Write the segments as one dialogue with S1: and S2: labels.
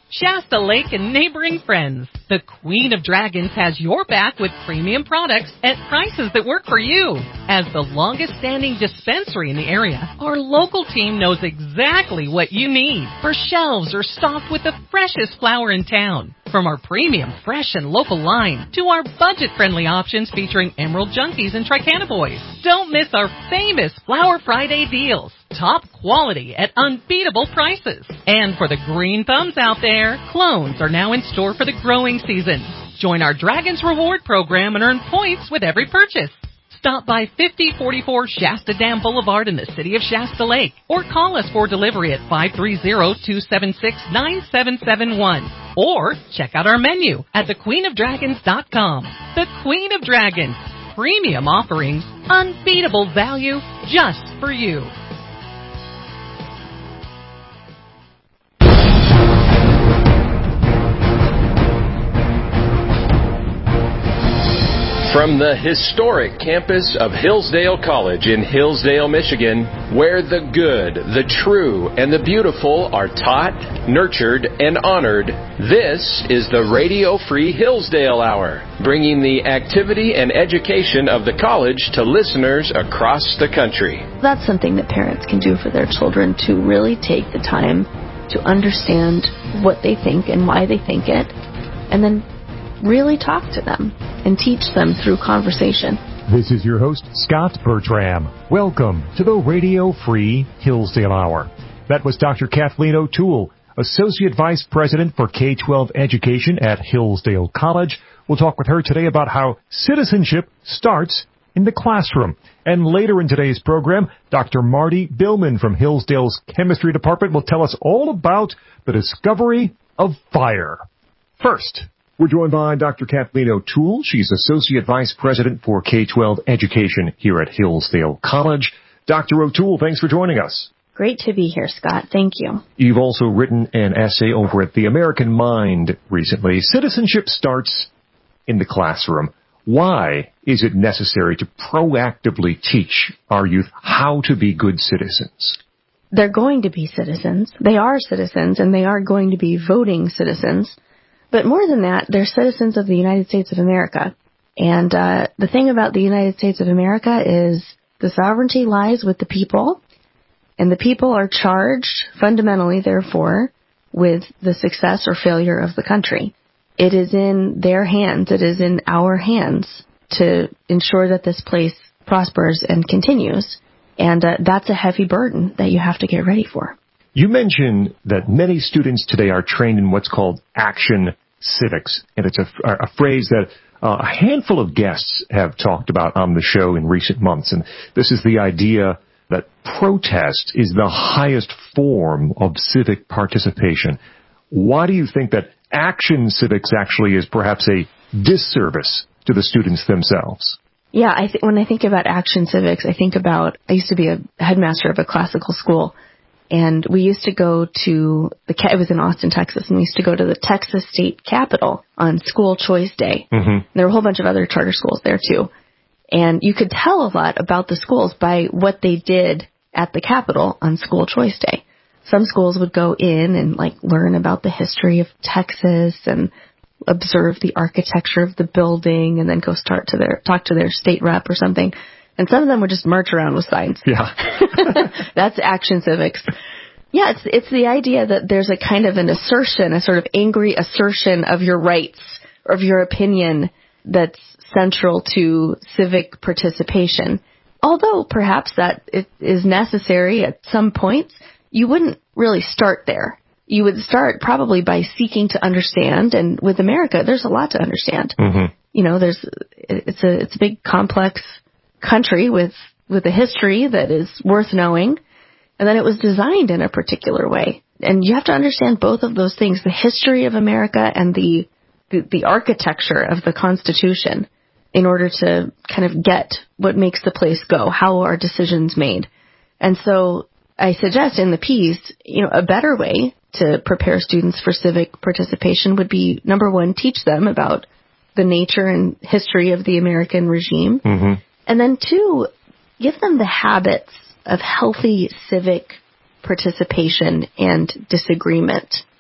S1: Shasta Lake and neighboring friends. The Queen of Dragons has your back with premium products at prices that work for you. As the longest-standing dispensary in the area, our local team knows exactly what you need. Our shelves are stocked with the freshest flower in town. From our premium, fresh, and local line to our budget-friendly options featuring Emerald Junkies and Tricana Boys. Don't miss our famous Flower Friday deals. Top quality at unbeatable prices. And for the green thumbs out there, clones are now in store for the growing season. Join our Dragons Reward program and earn points with every purchase. Stop by 5044 Shasta Dam Boulevard in the city of Shasta Lake or call us for delivery at 530-276-9771 or check out our menu at thequeenofdragons.com. The Queen of Dragons. Premium offerings, unbeatable value just for you.
S2: From the historic campus of Hillsdale College in Hillsdale, Michigan, where the good, the true, and the beautiful are taught, nurtured, and honored, this is the Radio Free Hillsdale Hour, bringing the activity and education of the college to listeners across the country.
S3: That's something that parents can do for their children, to really take the time to understand what they think and why they think it, and then really talk to them and teach them through conversation.
S4: This is your host, Scott Bertram. Welcome to the Radio Free Hillsdale Hour. That was Dr. Kathleen O'Toole, Associate Vice President for K-12 Education at Hillsdale College. We'll talk with her today about how citizenship starts in the classroom. And later in today's program, Dr. Marty Billman from Hillsdale's Chemistry Department will tell us all about the discovery of fire. First, we're joined by Dr. Kathleen O'Toole. She's Associate Vice President for K-12 Education here at Hillsdale College. Dr. O'Toole, thanks for joining us.
S3: Great to be here, Scott. Thank you.
S4: You've also written an essay over at The American Mind recently. Citizenship starts in the classroom. Why is it necessary to proactively teach our youth how to be good citizens?
S3: They're going to be citizens. They are citizens, and they are going to be voting citizens. But more than that, they're citizens of the United States of America. And the thing about the United States of America is the sovereignty lies with the people, and the people are charged, fundamentally, therefore, with the success or failure of the country. It is in their hands, it is in our hands to ensure that this place prospers and continues. And that's a heavy burden that you have to get ready for.
S4: You mentioned that many students today are trained in what's called action civics, and it's a phrase that a handful of guests have talked about on the show in recent months, and this is the idea that protest is the highest form of civic participation. Why do you think that action civics actually is perhaps a disservice to the students themselves?
S3: Yeah, when I think about action civics, I used to be a headmaster of a classical school. And we used to go to it was in Austin, Texas, and we used to go to the Texas State Capitol on School Choice Day. Mm-hmm. There were a whole bunch of other charter schools there, too. And you could tell a lot about the schools by what they did at the Capitol on School Choice Day. Some schools would go in and, learn about the history of Texas and observe the architecture of the building and then go talk to their state rep or something. And some of them would just march around with signs.
S4: Yeah.
S3: That's action civics. Yeah, it's the idea that there's a kind of an assertion, a sort of angry assertion of your rights or of your opinion that's central to civic participation. Although perhaps that it is necessary at some points, you wouldn't really start there. You would start probably by seeking to understand. And with America, there's a lot to understand. Mm-hmm. You know, it's a big, complex country with a history that is worth knowing, and then it was designed in a particular way. And you have to understand both of those things, the history of America and the architecture of the Constitution, in order to kind of get what makes the place go, how are decisions made. And so I suggest in the piece, a better way to prepare students for civic participation would be, number one, teach them about the nature and history of the American regime. Mm-hmm. And then two, give them the habits of healthy civic participation and disagreement.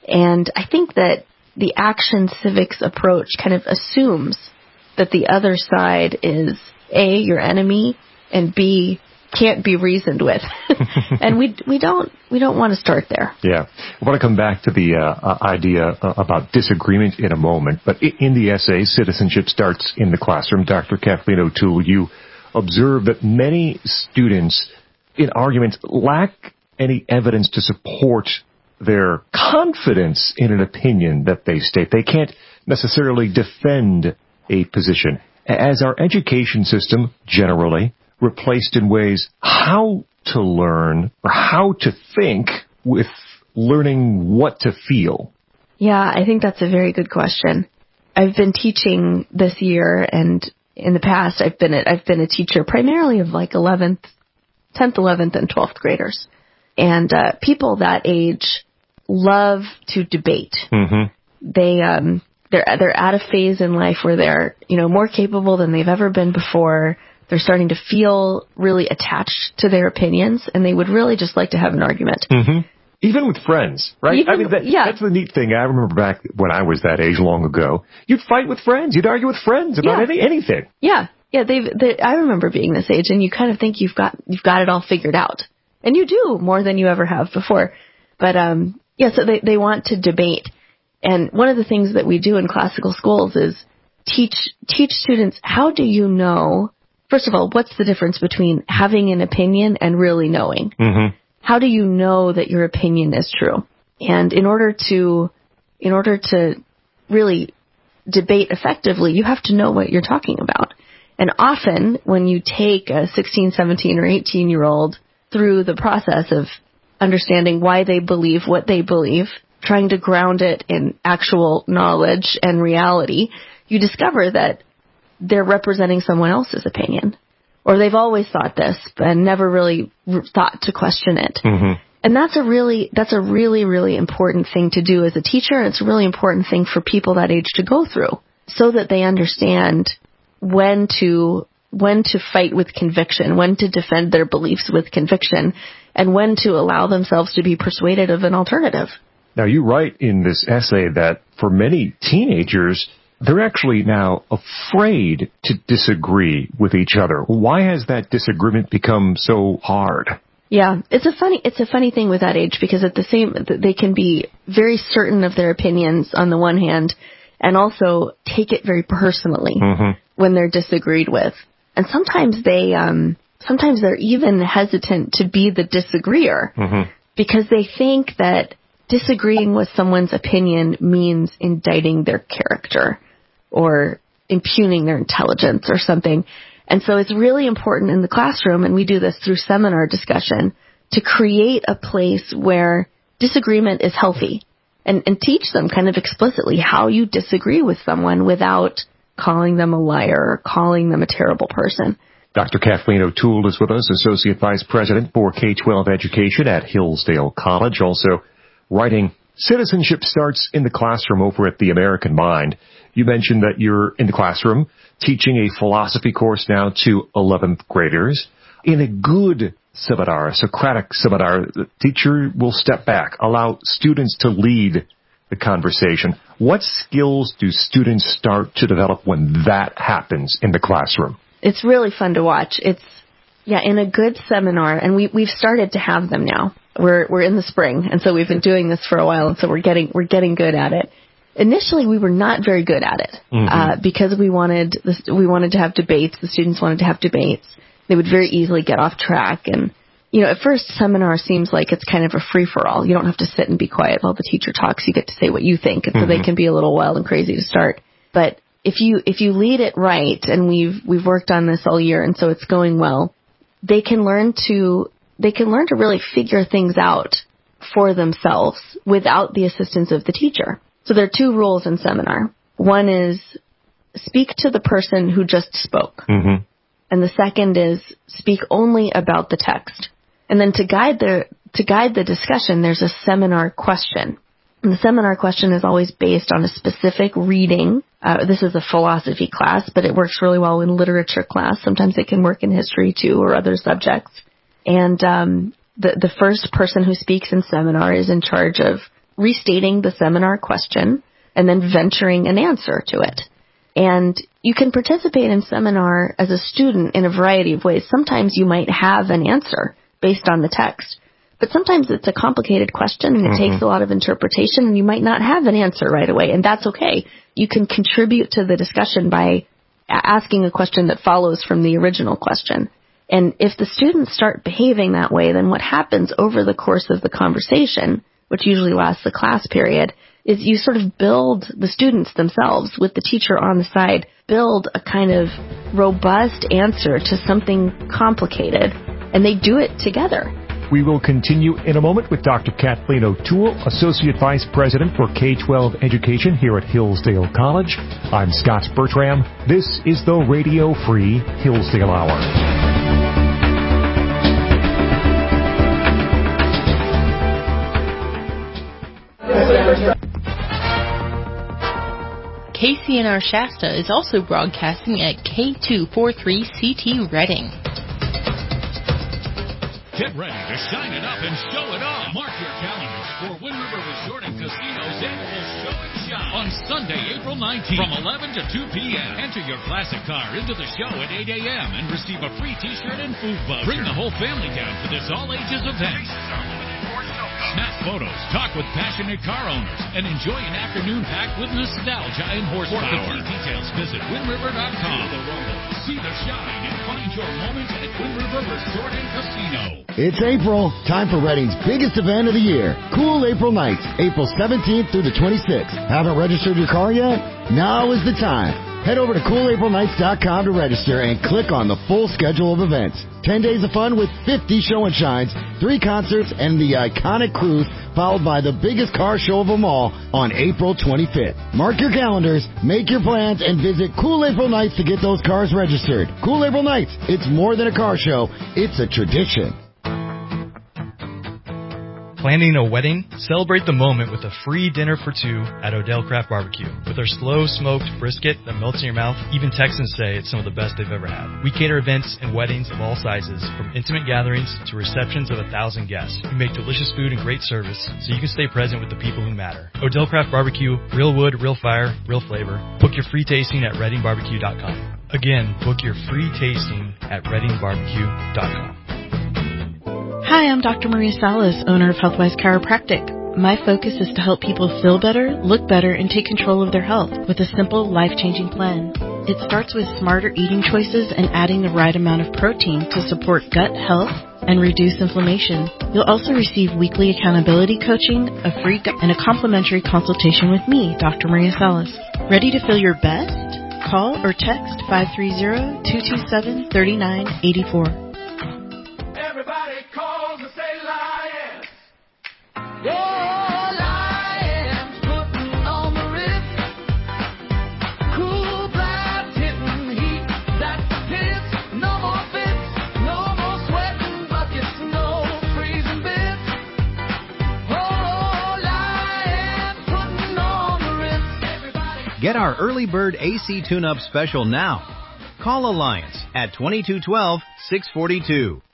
S3: And I think that the action civics approach kind of assumes that the other side is A, your enemy, and B, can't be reasoned with. And we don't want to start there.
S4: Yeah. I want to come back to the idea about disagreement in a moment. But in the essay, Citizenship Starts in the Classroom, Dr. Kathleen O'Toole, you observe that many students in arguments lack any evidence to support their confidence in an opinion that they state. They can't necessarily defend a position. As our education system generally replaced in ways how to learn or how to think with learning what to feel?
S3: Yeah, I think that's a very good question. I've been teaching this year, and in the past I've been a teacher primarily of like 10th, 11th, and 12th graders. And people that age love to debate. Mm-hmm. They're at a phase in life where they're, more capable than they've ever been before. They're starting to feel really attached to their opinions, and they would really just like to have an argument.
S4: Mm-hmm. Even with friends, right? That's the neat thing. I remember back when I was that age long ago, you'd fight with friends. You'd argue with friends about anything.
S3: Yeah. Yeah. I remember being this age, and you kind of think you've got it all figured out. And you do more than you ever have before. But, so they want to debate. And one of the things that we do in classical schools is teach students, how do you know, first of all, what's the difference between having an opinion and really knowing? Mm-hmm. How do you know that your opinion is true? And in order to really debate effectively, you have to know what you're talking about. And often when you take a 16, 17, or 18-year-old through the process of understanding why they believe what they believe, trying to ground it in actual knowledge and reality, you discover that they're representing someone else's opinion. Or they've always thought this and never really thought to question it. Mm-hmm. And that's a really, really important thing to do as a teacher. And it's a really important thing for people that age to go through so that they understand when to fight with conviction, when to defend their beliefs with conviction, and when to allow themselves to be persuaded of an alternative.
S4: Now, you write in this essay that for many teenagers, they're actually now afraid to disagree with each other. Why has that disagreement become so hard?
S3: Yeah, it's a funny thing with that age, because they can be very certain of their opinions on the one hand, and also take it very personally when they're disagreed with. And sometimes they're even hesitant to be the disagreeer because they think that disagreeing with someone's opinion means indicting their character or impugning their intelligence or something. And so it's really important in the classroom, and we do this through seminar discussion, to create a place where disagreement is healthy and teach them kind of explicitly how you disagree with someone without calling them a liar or calling them a terrible person.
S4: Dr. Kathleen O'Toole is with us, Associate Vice President for K-12 Education at Hillsdale College, also writing Citizenship Starts in the Classroom over at the American Mind. You mentioned that you're in the classroom teaching a philosophy course now to 11th graders. In a good seminar, a Socratic seminar, the teacher will step back, allow students to lead the conversation. What skills do students start to develop when that happens in the classroom?
S3: It's really fun to watch. In a good seminar, and we've started to have them now. We're in the spring, and so we've been doing this for a while, and so we're getting good at it. Initially, we were not very good at it because we wanted to have debates. The students wanted to have debates. They would very easily get off track, and at first, seminar seems like it's kind of a free-for-all. You don't have to sit and be quiet while the teacher talks. You get to say what you think, and so they can be a little wild and crazy to start. But if you lead it right, and we've worked on this all year, and so it's going well, they can learn to really figure things out for themselves without the assistance of the teacher. So there are two rules in seminar. One is speak to the person who just spoke. Mm-hmm. And the second is speak only about the text. And then to guide the discussion, there's a seminar question. And the seminar question is always based on a specific reading. This is a philosophy class, but it works really well in literature class. Sometimes it can work in history too, or other subjects. And the first person who speaks in seminar is in charge of restating the seminar question and then venturing an answer to it. And you can participate in seminar as a student in a variety of ways. Sometimes you might have an answer based on the text, but sometimes it's a complicated question and it takes a lot of interpretation and you might not have an answer right away, and that's okay. You can contribute to the discussion by asking a question that follows from the original question. And if the students start behaving that way, then what happens over the course of the conversation, which usually lasts the class period, is you sort of build the students themselves with the teacher on the side, build a kind of robust answer to something complicated, and they do it together.
S4: We will continue in a moment with Dr. Kathleen O'Toole, Associate Vice President for K-12 Education here at Hillsdale College. I'm Scott Bertram. This is the Radio Free Hillsdale Hour.
S5: KCNR Shasta is also broadcasting at K243CT Reading.
S6: Get ready to shine it up and show it off. Mark your calendars for Wind River Resort and Casino's annual Show and Shine on Sunday, April 19th from 11 to 2 p.m. Enter your classic car into the show at 8 a.m. and receive a free T-shirt and food voucher. Bring the whole family down for this all-ages event. Snap photos, talk with passionate car owners, and enjoy an afternoon packed with nostalgia and horsepower. For complete details, visit WindRiver.com. See the shine and find your moment at Wind River Resort and Casino.
S7: It's April, time for Reading's biggest event of the year, Cool April Nights, April 17th through the 26th. Haven't registered your car yet? Now is the time. Head over to CoolAprilNights.com to register and click on the full schedule of events. 10 days of fun with 50 show and shines, 3 concerts, and the iconic cruise, followed by the biggest car show of them all on April 25th. Mark your calendars, make your plans, and visit Cool April Nights to get those cars registered. Cool April Nights, it's more than a car show, it's a tradition.
S8: Planning a wedding? Celebrate the moment with a free dinner for 2 at Odell Craft Barbecue. With our slow-smoked brisket that melts in your mouth, even Texans say it's some of the best they've ever had. We cater events and weddings of all sizes, from intimate gatherings to receptions of 1,000 guests. We make delicious food and great service, so you can stay present with the people who matter. Odell Craft Barbecue, real wood, real fire, real flavor. Book your free tasting at ReadingBarbecue.com. Again, book your free tasting at ReadingBarbecue.com.
S9: Hi, I'm Dr. Maria Salas, owner of Healthwise Chiropractic. My focus is to help people feel better, look better, and take control of their health with a simple, life-changing plan. It starts with smarter eating choices and adding the right amount of protein to support gut health and reduce inflammation. You'll also receive weekly accountability coaching, a free and a complimentary consultation with me, Dr. Maria Salas. Ready to feel your best? Call or text 530-227-3984.
S10: Everybody calls and say Lions. Oh, Lions putting on the Ritz. Cool blast hitting heat. That's the pits. No more fits. No more sweating buckets. No freezing bits. Oh, Lions putting on the Ritz. Everybody.
S11: Get our early bird AC tune-up special now. Call Alliance at 2212-642.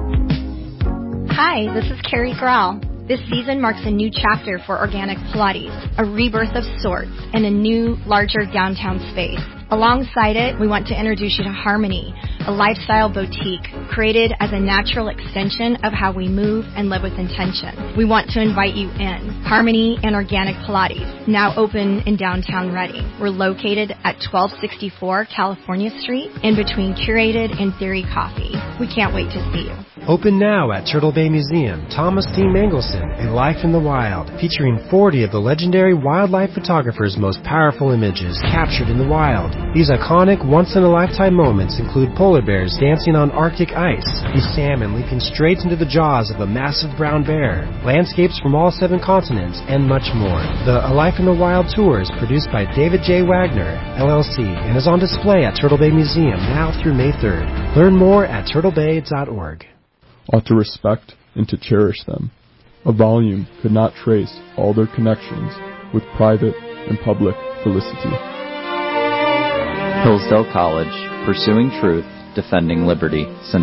S12: Hi, this is Carrie Grau. This season marks a new chapter for Organic Pilates, a rebirth of sorts in a new, larger downtown space. Alongside it, we want to introduce you to Harmony, a lifestyle boutique created as a natural extension of how we move and live with intention. We want to invite you in. Harmony and Organic Pilates, now open in downtown Reading. We're located at 1264 California Street, in between Curated and Theory Coffee. We can't wait to see you.
S13: Open now at Turtle Bay Museum, Thomas T. Mangelson, A Life in the Wild, featuring 40 of the legendary wildlife photographer's most powerful images captured in the wild. These iconic, once-in-a-lifetime moments include polar bears dancing on Arctic ice, a salmon leaping straight into the jaws of a massive brown bear, landscapes from all 7 continents, and much more. The A Life in the Wild tour is produced by David J. Wagner, LLC, and is on display at Turtle Bay Museum now through May 3rd. Learn more at turtlebay.org.
S14: Ought to respect and to cherish them. A volume could not trace all their connections with private and public felicity.
S15: Hillsdale College, pursuing truth, defending liberty since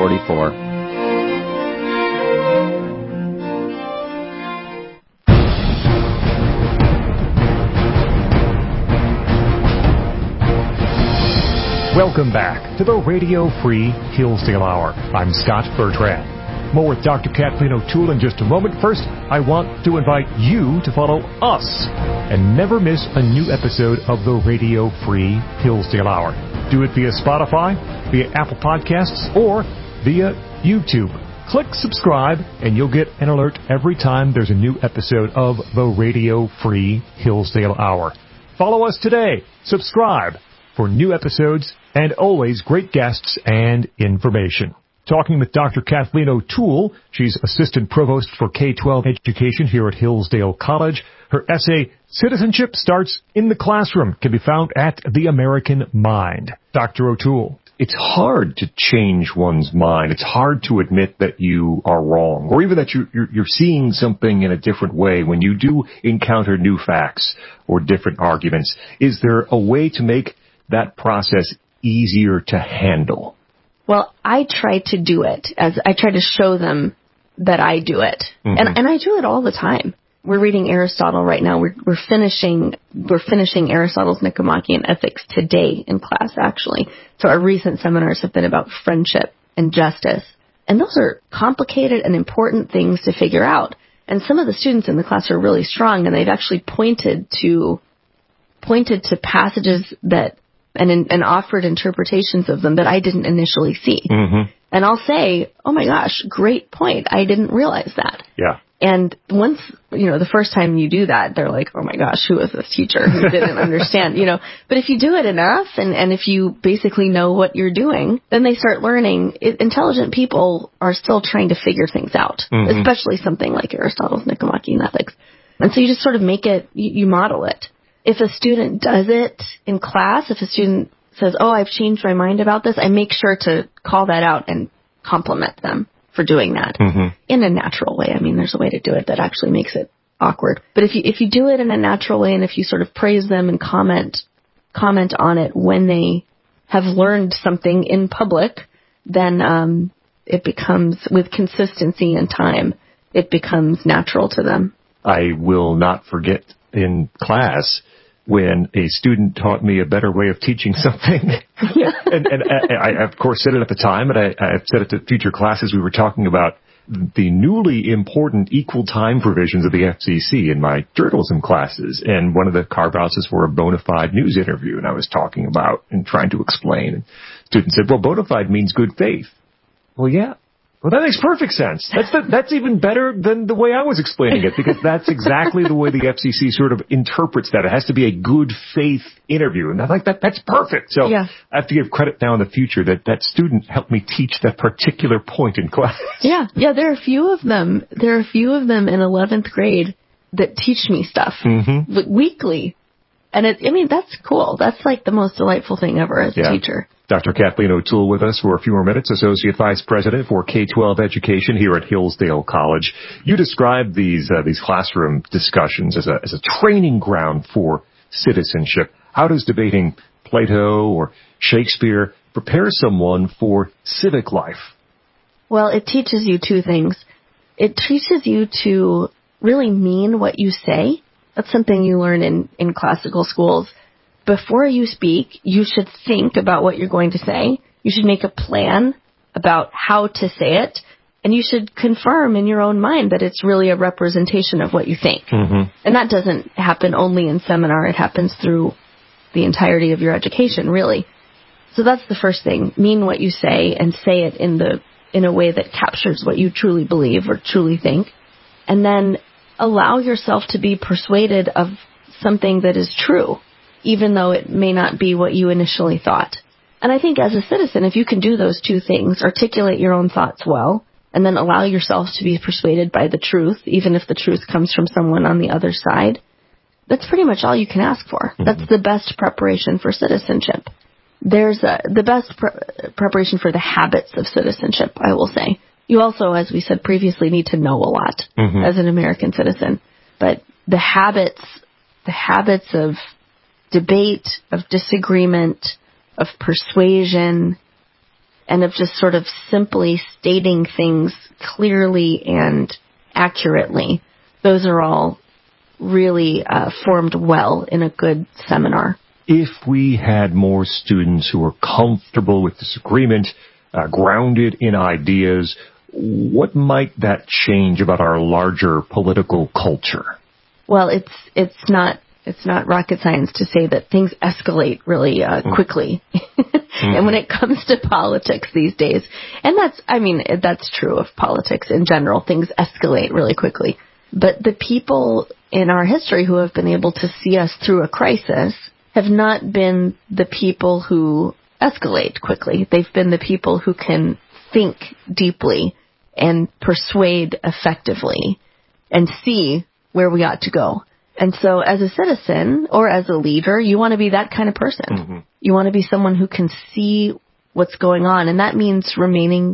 S15: 1844.
S4: Welcome back to the Radio Free Hillsdale Hour. I'm Scott Bertrand. More with Dr. Kathleen O'Toole in just a moment. First, I want to invite you to follow us and never miss a new episode of the Radio Free Hillsdale Hour. Do it via Spotify, via Apple Podcasts, or via YouTube. Click subscribe, and you'll get an alert every time there's a new episode of the Radio Free Hillsdale Hour. Follow us today. Subscribe for new episodes and always great guests and information. Talking with Dr. Kathleen O'Toole. She's Assistant Provost for K-12 Education here at Hillsdale College. Her essay, Citizenship Starts in the Classroom, can be found at The American Mind. Dr. O'Toole.
S16: It's hard to change one's mind. It's hard to admit that you are wrong, or even that you're seeing something in a different way when you do encounter new facts or different arguments. Is there a way to make that process easier to handle?
S3: Well, I try to do it, as I try to show them that I do it. Mm-hmm. And I do it all the time. We're reading Aristotle right now. We're finishing Aristotle's Nicomachean Ethics today in class, actually. So our recent seminars have been about friendship and justice. And those are complicated and important things to figure out. And some of the students in the class are really strong, and they've actually pointed to passages that and offered interpretations of them that I didn't initially see. Mm-hmm. And I'll say, oh my gosh, great point. I didn't realize that.
S16: Yeah.
S3: And once, the first time you do that, they're like, oh my gosh, who is this teacher who didn't understand, But if you do it enough and if you basically know what you're doing, then they start learning. Intelligent people are still trying to figure things out, mm-hmm. especially something like Aristotle's Nicomachean Ethics. And so you just sort of make it, you model it. If a student does it in class, if a student says, oh, I've changed my mind about this, I make sure to call that out and compliment them for doing that mm-hmm. in a natural way. I mean, there's a way to do it that actually makes it awkward. But if you do it in a natural way and if you sort of praise them and comment on it when they have learned something in public, then it becomes, with consistency and time, it becomes natural to them.
S16: I will not forget in class when a student taught me a better way of teaching something. Yeah. and I, of course, said it at the time, and I've said it to future classes. We were talking about the newly important equal time provisions of the FCC in my journalism classes. And one of the carve-outs is for a bona fide news interview. And I was talking about and trying to explain. And students said, well, bona fide means good faith. Well, yeah. Well, that makes perfect sense. That's even better than the way I was explaining it, because that's exactly the way the FCC sort of interprets that. It has to be a good faith interview. And I'm like, that's perfect. So yeah. I have to give credit now in the future that student helped me teach that particular point in class.
S3: Yeah. There are a few of them. There are a few of them in 11th grade that teach me stuff mm-hmm. weekly. And that's cool. That's like the most delightful thing ever as a teacher.
S16: Dr. Kathleen O'Toole with us for a few more minutes, Associate Vice President for K-12 Education here at Hillsdale College. You describe these classroom discussions as a training ground for citizenship. How does debating Plato or Shakespeare prepare someone for civic life?
S3: Well, it teaches you two things. It teaches you to really mean what you say. That's something you learn in classical schools. Before you speak, you should think about what you're going to say. You should make a plan about how to say it. And you should confirm in your own mind that it's really a representation of what you think. Mm-hmm. And that doesn't happen only in seminar. It happens through the entirety of your education, really. So that's the first thing. Mean what you say and say it in a way that captures what you truly believe or truly think. And then allow yourself to be persuaded of something that is true, even though it may not be what you initially thought. And I think as a citizen, if you can do those two things, articulate your own thoughts well, and then allow yourself to be persuaded by the truth, even if the truth comes from someone on the other side, that's pretty much all you can ask for. Mm-hmm. That's the best preparation for citizenship. There's the best preparation for the habits of citizenship, I will say. You also, as we said previously, need to know a lot mm-hmm. as an American citizen. But the habits of debate, of disagreement, of persuasion, and of just sort of simply stating things clearly and accurately, those are all really formed well in a good seminar.
S16: if we had more students who were comfortable with disagreement, grounded in ideas, what might that change about our larger political culture?
S3: Well, it's not rocket science to say that things escalate really quickly. And when it comes to politics these days, and that's true of politics in general, things escalate really quickly. But the people in our history who have been able to see us through a crisis have not been the people who escalate quickly. They've been the people who can think deeply and persuade effectively and see where we ought to go. And so as a citizen or as a leader, you want to be that kind of person. Mm-hmm. You want to be someone who can see what's going on. And that means remaining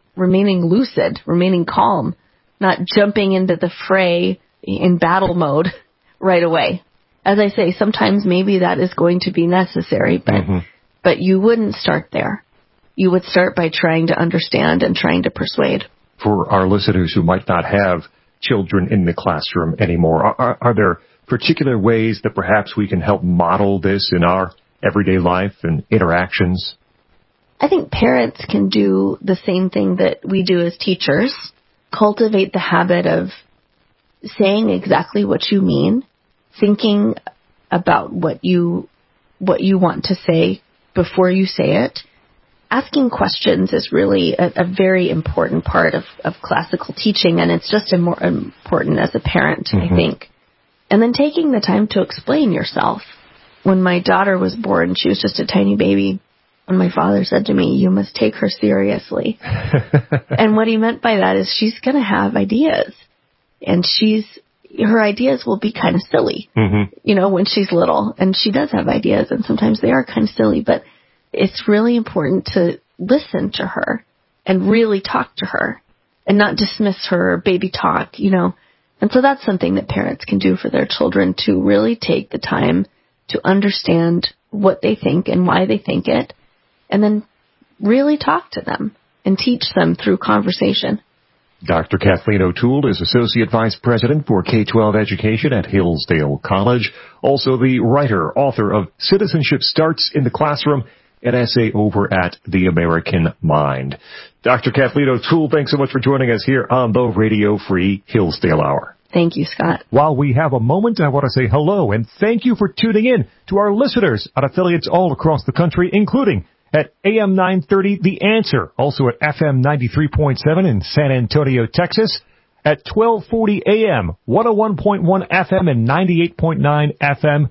S3: lucid, remaining calm, not jumping into the fray in battle mode right away. As I say, sometimes maybe that is going to be necessary, but you wouldn't start there. You would start by trying to understand and trying to persuade.
S16: For our listeners who might not have children in the classroom anymore, are there particular ways that perhaps we can help model this in our everyday life and interactions?
S3: I think parents can do the same thing that we do as teachers. Cultivate the habit of saying exactly what you mean, thinking about what you want to say before you say it. Asking questions is really a very important part of classical teaching, and it's just more important as a parent, I think. And then taking the time to explain yourself. When my daughter was born, she was just a tiny baby, and my father said to me, "You must take her seriously." And what he meant by that is she's going to have ideas, and her ideas will be kind of silly, when she's little. And she does have ideas, and sometimes they are kind of silly, but it's really important to listen to her and really talk to her and not dismiss her baby talk, And so that's something that parents can do for their children, to really take the time to understand what they think and why they think it, and then really talk to them and teach them through conversation.
S16: Dr. Kathleen O'Toole is Associate Vice President for K-12 Education at Hillsdale College, also the writer, author of Citizenship Starts in the Classroom, an essay over at The American Mind. Dr. Kathleen O'Toole, thanks so much for joining us here on the Radio Free Hillsdale Hour.
S3: Thank you, Scott.
S4: While we have a moment, I want to say hello and thank you for tuning in to our listeners at affiliates all across the country, including at AM 930 The Answer, also at FM 93.7 in San Antonio, Texas, at 1240 AM, 101.1 FM and 98.9 FM,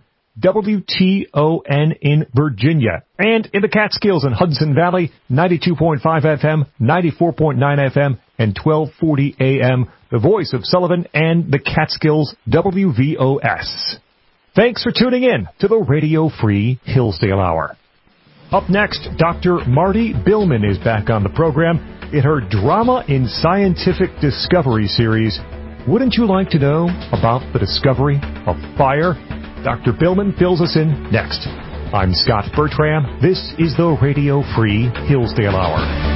S4: WTON in Virginia, and in the Catskills and Hudson Valley, 92.5 FM, 94.9 FM, and 1240 AM, the voice of Sullivan and the Catskills, WVOS. Thanks for tuning in to the Radio Free Hillsdale Hour. Up next, Dr. Marty Billman is back on the program in her Drama in Scientific Discovery series. Wouldn't you like to know about the discovery of fire? Dr. Billman fills us in next. I'm Scott Bertram. This is the Radio Free Hillsdale Hour.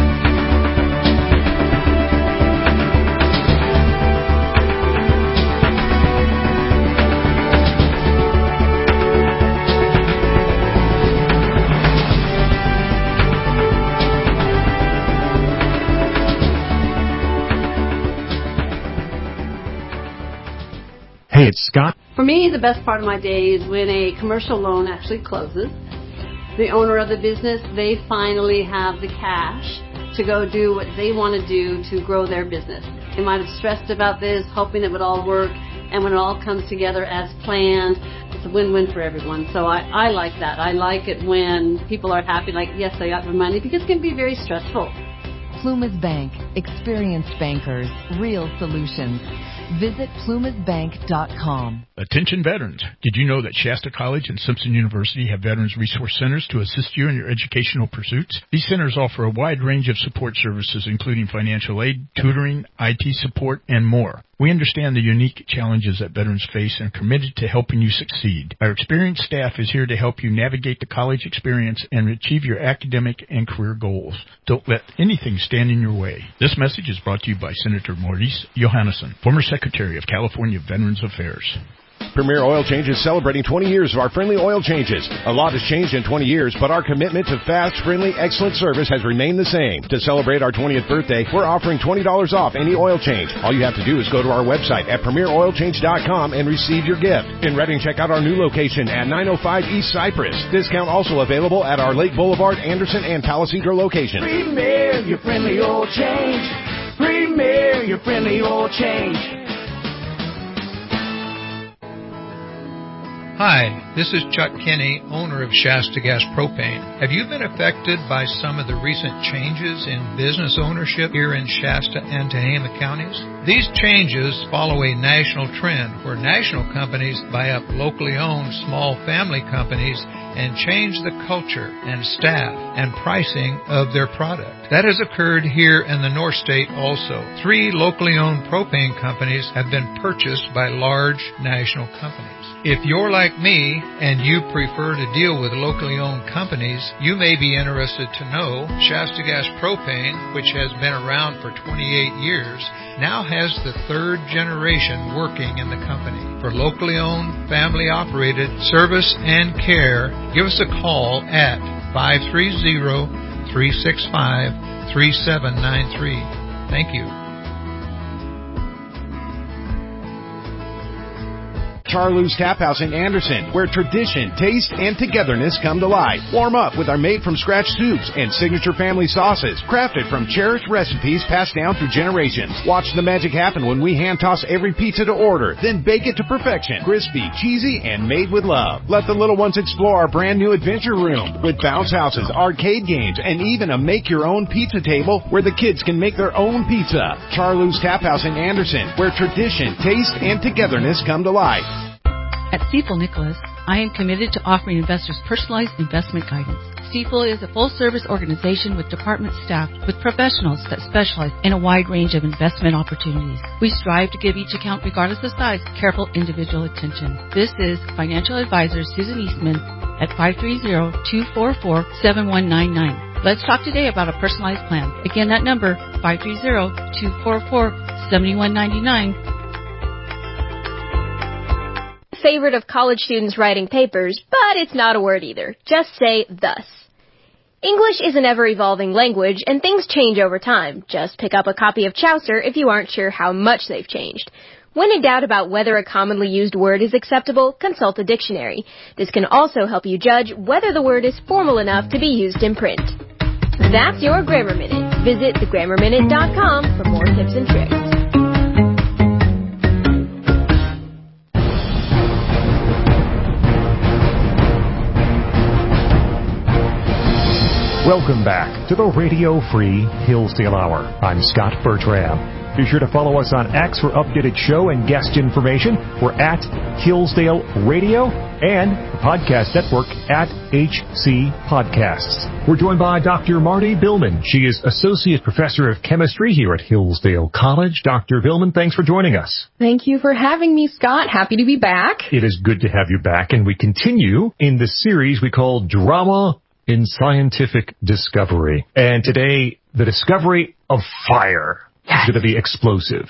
S4: Hey, it's Scott.
S17: For me, the best part of my day is when a commercial loan actually closes. The owner of the business, they finally have the cash to go do what they want to do to grow their business. They might have stressed about this, hoping it would all work, and when it all comes together as planned, it's a win-win for everyone. So I like that. I like it when people are happy, like, yes, I got the money, because it can be very stressful.
S18: Plumas Bank. Experienced bankers. Real solutions. Visit plumasbank.com.
S6: Attention veterans. Did you know that Shasta College and Simpson University have Veterans Resource Centers to assist you in your educational pursuits? These centers offer a wide range of support services, including financial aid, tutoring, IT support, and more. We understand the unique challenges that veterans face and are committed to helping you succeed. Our experienced staff is here to help you navigate the college experience and achieve your academic and career goals. Don't let anything stand in your way. This message is brought to you by Senator Maurice Johannesson, former Secretary of California Veterans Affairs.
S19: Premier Oil Change is celebrating 20 years of our friendly oil changes. A lot has changed in 20 years, but our commitment to fast, friendly, excellent service has remained the same. To celebrate our 20th birthday, we're offering $20 off any oil change. All you have to do is go to our website at premieroilchange.com and receive your gift. In Reading, check out our new location at 905 East Cypress. Discount also available at our Lake Boulevard, Anderson, and Palisadro locations.
S10: Premier, your friendly oil change. Premier, your friendly oil change.
S20: Hi, this is Chuck Kinney, owner of Shasta Gas Propane. Have you been affected by some of the recent changes in business ownership here in Shasta and Tehama counties? These changes follow a national trend where national companies buy up locally owned small family companies and change the culture and staff and pricing of their product. That has occurred here in the North State also. 3 locally owned propane companies have been purchased by large national companies. If you're like me and you prefer to deal with locally owned companies, you may be interested to know Shasta Gas Propane, which has been around for 28 years, now has the 3rd generation working in the company. For locally owned, family operated service and care, give us a call at 530-365-3793. Thank you.
S19: Charlie's Tap House in Anderson, where tradition, taste, and togetherness come to life. Warm up with our made-from-scratch soups and signature family sauces, crafted from cherished recipes passed down through generations. Watch the magic happen when we hand-toss every pizza to order, then bake it to perfection. Crispy, cheesy, and made with love. Let the little ones explore our brand-new adventure room with bounce houses, arcade games, and even a make-your-own pizza table where the kids can make their own pizza. Charlie's Tap House in Anderson, where tradition, taste, and togetherness come to life.
S21: At Stifel Nicholas, I am committed to offering investors personalized investment guidance. Stifel is a full-service organization with department staff with professionals that specialize in a wide range of investment opportunities. We strive to give each account, regardless of size, careful individual attention. This is financial advisor Susan Eastman at 530-244-7199. Let's talk today about a personalized plan. Again, that number, 530-244-7199.
S22: Favorite of college students writing papers, but it's not a word either. Just say thus. English is an ever-evolving language, and things change over time. Just pick up a copy of Chaucer if you aren't sure how much they've changed. When in doubt about whether a commonly used word is acceptable, consult a dictionary. This can also help you judge whether the word is formal enough to be used in print. That's your Grammar Minute. Visit thegrammarminute.com for more tips and tricks.
S4: Welcome back to the Radio Free Hillsdale Hour. I'm Scott Bertram. Be sure to follow us on X for updated show and guest information. We're at Hillsdale Radio and the podcast network at HC Podcasts. We're joined by Dr. Marty Billman. She is Associate Professor of Chemistry here at Hillsdale College. Dr. Billman, thanks for joining us.
S23: Thank you for having me, Scott. Happy to be back.
S4: It is good to have you back, and we continue in the series we call Drama in Scientific Discovery. And today, the discovery of fire is going to be explosive.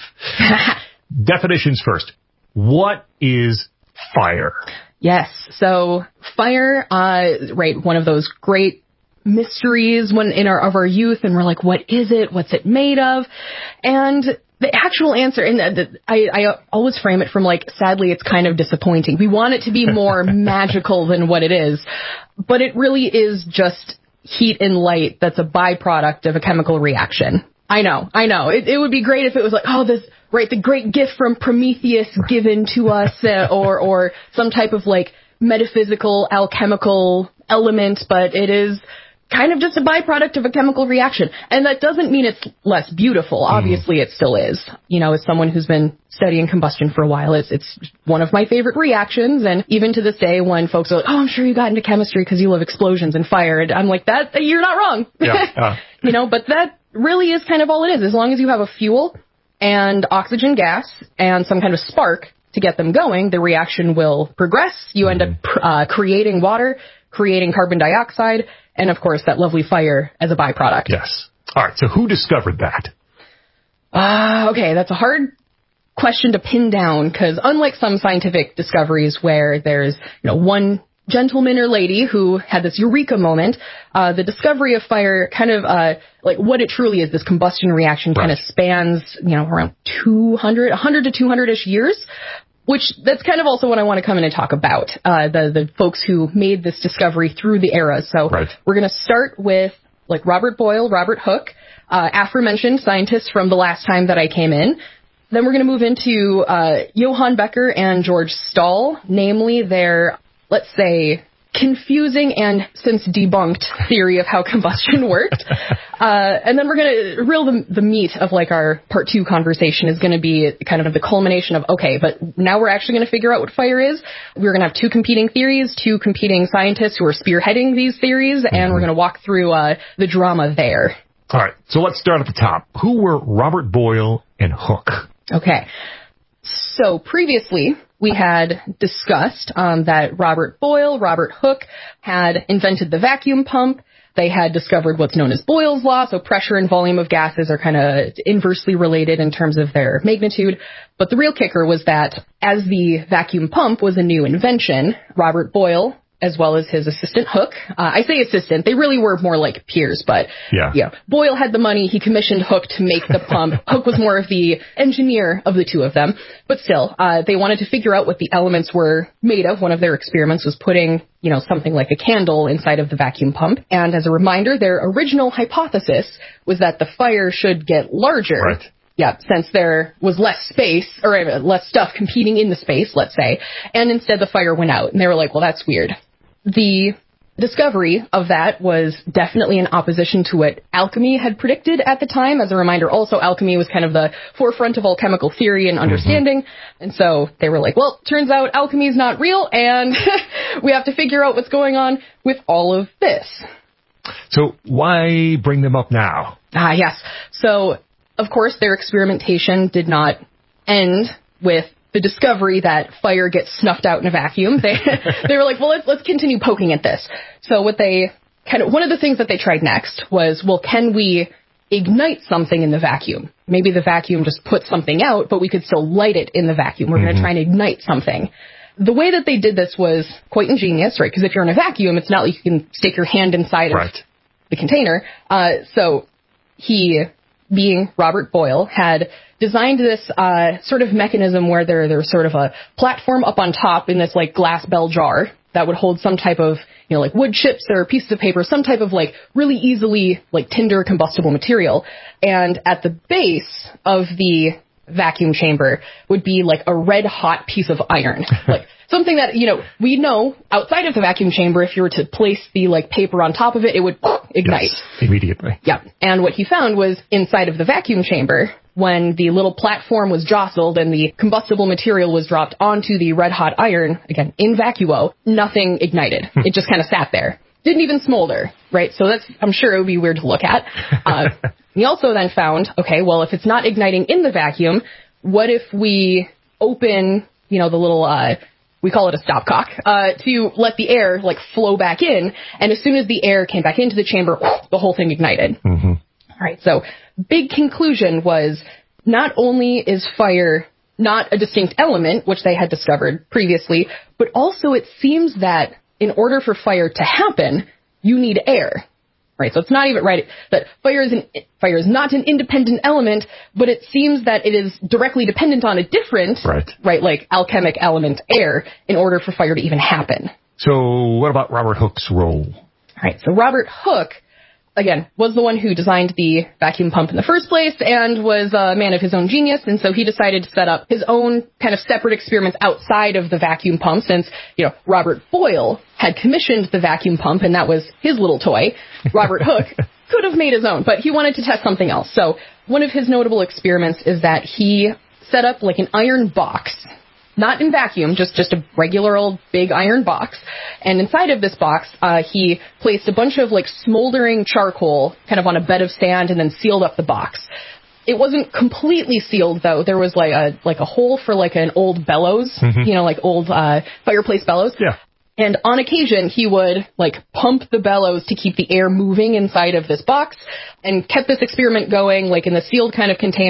S4: Definitions first. What is fire?
S23: Yes. So fire, right, one of those great mysteries of our youth, and we're like, what is it? What's it made of? And the actual answer, and I always frame it from sadly, it's kind of disappointing. We want it to be more magical than what it is, but it really is just heat and light that's a byproduct of a chemical reaction. I know. It would be great if it was the great gift from Prometheus given to us, or some type of metaphysical alchemical element, but it is kind of just a byproduct of a chemical reaction. And that doesn't mean it's less beautiful. Obviously, it still is. As someone who's been studying combustion for a while, it's one of my favorite reactions. And even to this day, when folks are like, I'm sure you got into chemistry because you love explosions and fire, I'm like, you're not wrong. Yeah. But that really is kind of all it is. As long as you have a fuel and oxygen gas and some kind of spark to get them going, the reaction will progress. You end up creating water, creating carbon dioxide, and, of course, that lovely fire as a byproduct.
S4: Yes. All right, so who discovered that?
S23: Okay, that's a hard question to pin down, because unlike some scientific discoveries where there's, one gentleman or lady who had this eureka moment, the discovery of fire kind of, like what it truly is, this combustion reaction kind of spans, around 100 to 200-ish years, which that's kind of also what I want to come in and talk about, the folks who made this discovery through the eras. So we're going to start with like Robert Boyle, Robert Hooke, aforementioned scientists from the last time that I came in. Then we're going to move into Johann Becker and George Stahl, namely their, let's say, confusing and since debunked theory of how combustion worked. And then we're going to the meat of like our part 2 conversation is going to be kind of the culmination of, okay, but now we're actually going to figure out what fire is. We're going to have 2 competing theories, 2 competing scientists who are spearheading these theories, and we're going to walk through the drama there.
S4: All right, so let's start at the top. Who were Robert Boyle and Hooke?
S23: Okay, so previously we had discussed that Robert Boyle, Robert Hooke had invented the vacuum pump. They had discovered what's known as Boyle's law, so pressure and volume of gases are kind of inversely related in terms of their magnitude. But the real kicker was that as the vacuum pump was a new invention, Robert Boyle, as well as his assistant Hooke. I say assistant, they really were more like peers, but Boyle had the money, he commissioned Hooke to make the pump. Hooke was more of the engineer of the two of them, but still, they wanted to figure out what the elements were made of. One of their experiments was putting, something like a candle inside of the vacuum pump, and as a reminder, their original hypothesis was that the fire should get larger. Right. Yeah, since there was less space, or less stuff competing in the space, let's say, and instead the fire went out, and they were like, well, that's weird. The discovery of that was definitely in opposition to what alchemy had predicted at the time. As a reminder, also, alchemy was kind of the forefront of all chemical theory and understanding. And so they were like, well, turns out alchemy is not real, and we have to figure out what's going on with all of this.
S4: So why bring them up now?
S23: Yes. So, of course, their experimentation did not end with the discovery that fire gets snuffed out in a vacuum. They were like, well, let's continue poking at this. So what they one of the things that they tried next was, well, can we ignite something in the vacuum? Maybe the vacuum just puts something out, but we could still light it in the vacuum. We're going to try and ignite something. The way that they did this was quite ingenious, right? Because if you're in a vacuum, it's not like you can stick your hand inside of the container. So he, being Robert Boyle, had designed this sort of mechanism where there's sort of a platform up on top in this like glass bell jar that would hold some type of, like wood chips or pieces of paper, some type of like really easily like tinder combustible material. And at the base of the vacuum chamber would be like a red hot piece of iron, like something that, we know outside of the vacuum chamber, if you were to place the like paper on top of it, it would ignite.
S4: Yes, immediately.
S23: Yeah. And what he found was inside of the vacuum chamber, when the little platform was jostled and the combustible material was dropped onto the red hot iron, again, in vacuo, nothing ignited. It just kind of sat there. Didn't even smolder, right? So that's, I'm sure it would be weird to look at. He also then found, okay, well, if it's not igniting in the vacuum, what if we open, the little, we call it a stopcock, to let the air like flow back in. And as soon as the air came back into the chamber, the whole thing ignited. All right. So big conclusion was, not only is fire not a distinct element, which they had discovered previously, but also it seems that in order for fire to happen, you need air. Right, so it's not even right that fire is not an independent element, but it seems that it is directly dependent on a different, like alchemic element, air, in order for fire to even happen.
S4: So what about Robert Hooke's role?
S23: All right, so Robert Hooke, again, was the one who designed the vacuum pump in the first place and was a man of his own genius, and so he decided to set up his own kind of separate experiments outside of the vacuum pump, since, Robert Boyle had commissioned the vacuum pump, and that was his little toy. Robert Hooke could have made his own, but he wanted to test something else. So one of his notable experiments is that he set up like an iron box, not in vacuum, just a regular old big iron box. And inside of this box, he placed a bunch of like smoldering charcoal kind of on a bed of sand and then sealed up the box. It wasn't completely sealed though. There was like a hole for like an old bellows, like old fireplace bellows. Yeah. And on occasion, he would like pump the bellows to keep the air moving inside of this box, and kept this experiment going like in the sealed kind of container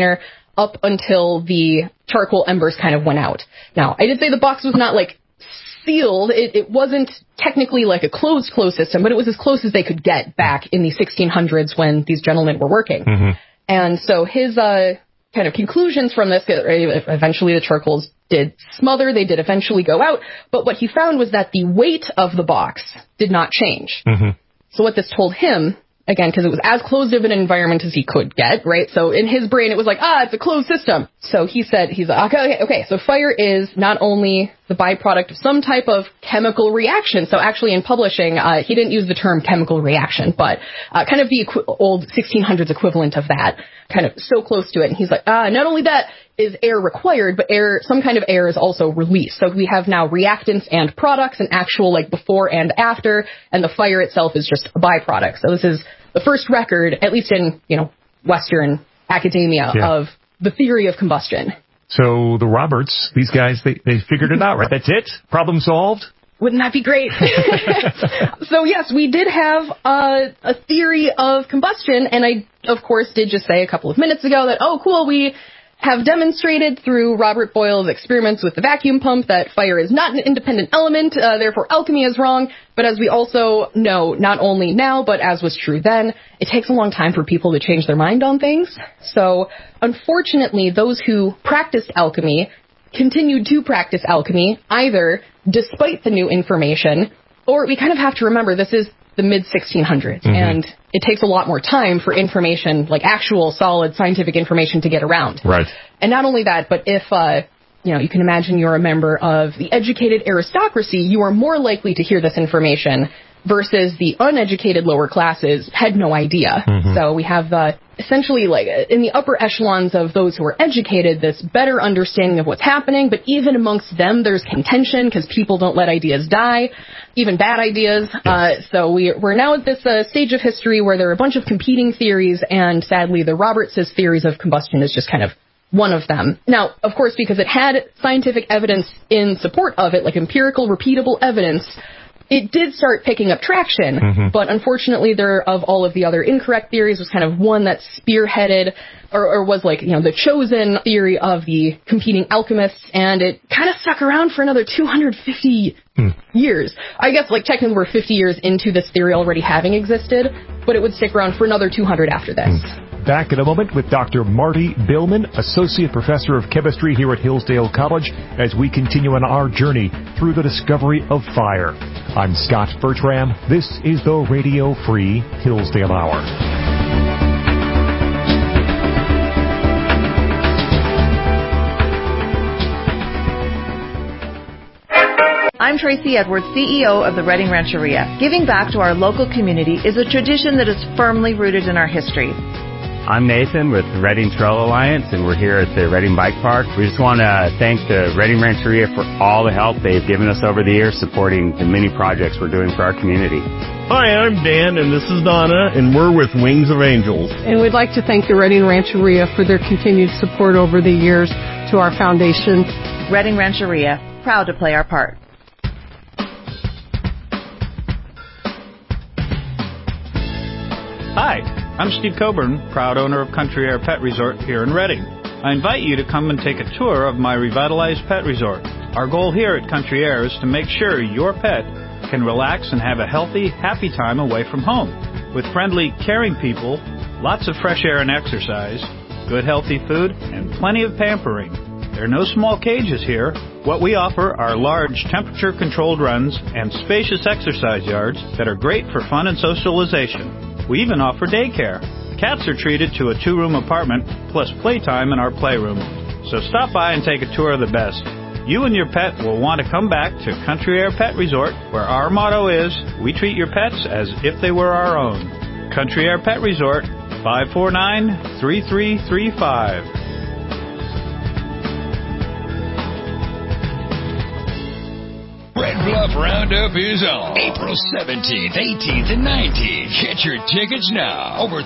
S23: up until the charcoal embers kind of went out. Now, I did say the box was not like sealed. It wasn't technically like a closed system, but it was as close as they could get back in the 1600s when these gentlemen were working.
S4: Mm-hmm.
S23: And so his kind of conclusions from this, eventually the charcoals did smother, they did eventually go out, but what he found was that the weight of the box did not change.
S4: Mm-hmm.
S23: So what this told him, again, because it was as closed of an environment as he could get, right? So in his brain, it was like, it's a closed system. So he said, he's like, okay, so fire is not only the byproduct of some type of chemical reaction. So actually in publishing, he didn't use the term chemical reaction, but kind of the old 1600s equivalent of that, kind of so close to it. And he's like, not only that is air required, but some kind of air is also released. So we have now reactants and products, and actual like before and after, and the fire itself is just a byproduct. So this is the first record, at least in, Western academia, of the theory of combustion.
S4: So the Roberts, these guys, they figured it out, right? That's it? Problem solved?
S23: Wouldn't that be great? So yes, we did have a theory of combustion, and I, of course, did just say a couple of minutes ago that, cool, we have demonstrated through Robert Boyle's experiments with the vacuum pump that fire is not an independent element, therefore alchemy is wrong. But as we also know, not only now, but as was true then, it takes a long time for people to change their mind on things. So, unfortunately, those who practiced alchemy continued to practice alchemy, either despite the new information, or we kind of have to remember this is the mid-1600s, and it takes a lot more time for information, like actual solid scientific information, to get around.
S4: Right.
S23: And not only that, but if, you can imagine you're a member of the educated aristocracy, you are more likely to hear this information versus the uneducated lower classes had no idea. So we have essentially, like, in the upper echelons of those who are educated, this better understanding of what's happening, but even amongst them, there's contention because people don't let ideas die, even bad ideas. So we're now at this stage of history where there are a bunch of competing theories, and sadly, the Roberts' theories of combustion is just kind of one of them. Now, of course, because it had scientific evidence in support of it, like empirical, repeatable evidence, it did start picking up traction, but unfortunately of all of the other incorrect theories was kind of one that spearheaded or was like, the chosen theory of the competing alchemists, and it kind of stuck around for another 250 years. I guess, like, technically we're 50 years into this theory already having existed, but it would stick around for another 200 after this.
S4: Back in a moment with Dr. Marty Billman, Associate Professor of Chemistry here at Hillsdale College, as we continue on our journey through the discovery of fire. I'm Scott Bertram. This is the Radio Free Hillsdale Hour.
S1: I'm Tracy Edwards, CEO of the Reading Rancheria. Giving back to our local community is a tradition that is firmly rooted in our history.
S2: I'm Nathan with the Reading Trail Alliance, and we're here at the Reading Bike Park. We just want to thank the Reading Rancheria for all the help they've given us over the years supporting the many projects we're doing for our community.
S5: Hi, I'm Dan, and this is Donna, and we're with Wings of Angels.
S24: And we'd like to thank the Reading Rancheria for their continued support over the years to our foundation.
S1: Reading Rancheria, proud to play our part.
S25: Hi, I'm Steve Coburn, proud owner of Country Air Pet Resort here in Reading. I invite you to come and take a tour of my revitalized pet resort. Our goal here at Country Air is to make sure your pet can relax and have a healthy, happy time away from home. With friendly, caring people, lots of fresh air and exercise, good healthy food, and plenty of pampering. There are no small cages here. What we offer are large temperature-controlled runs and spacious exercise yards that are great for fun and socialization. We even offer daycare. Cats are treated to a 2-room apartment plus playtime in our playroom. So stop by and take a tour of the best. You and your pet will want to come back to Country Air Pet Resort, where our motto is, we treat your pets as if they were our own. Country Air Pet Resort, 549-3335.
S6: Red Bluff Roundup is on April 17th, 18th, and 19th. Get your tickets now. Over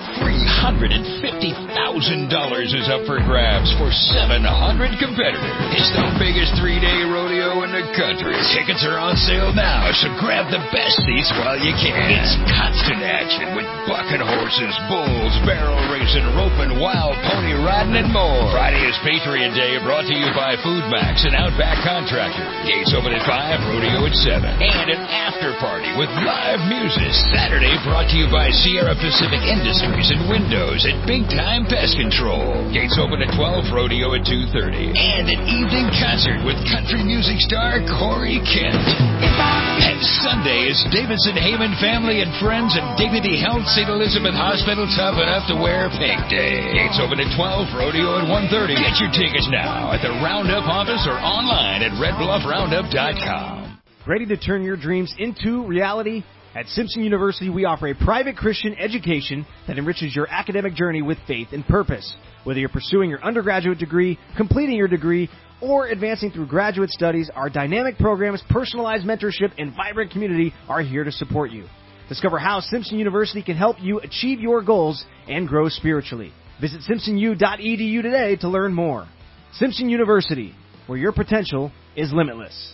S6: $350,000 is up for grabs for 700 competitors. It's the biggest 3-day rodeo in the country. Tickets are on sale now, so grab the best seats while you can. It's constant action with bucking horses, bulls, barrel racing, roping, wild pony riding, and more. Friday is Patriot Day, brought to you by Food Max and Outback Contractor. Gates open at 5, rodeo at 7. And an after party with live music. Saturday brought to you by Sierra Pacific Industries and Windows at Big Time Pest Control. Gates open at 12, rodeo at 2:30. And an evening concert with country music star Corey Kent. And Sunday is Davidson Heyman Family and Friends and Dignity Health St. Elizabeth Hospital Tough Enough to Wear Pink Day. Gates open at 12, rodeo at 1:30. Get your tickets now at the Roundup office or online at redbluffroundup.com.
S7: Ready to turn your dreams into reality? At Simpson University, we offer a private Christian education that enriches your academic journey with faith and purpose. Whether you're pursuing your undergraduate degree, completing your degree, or advancing through graduate studies, our dynamic programs, personalized mentorship, and vibrant community are here to support you. Discover how Simpson University can help you achieve your goals and grow spiritually. Visit simpsonu.edu today to learn more. Simpson University, where your potential is limitless.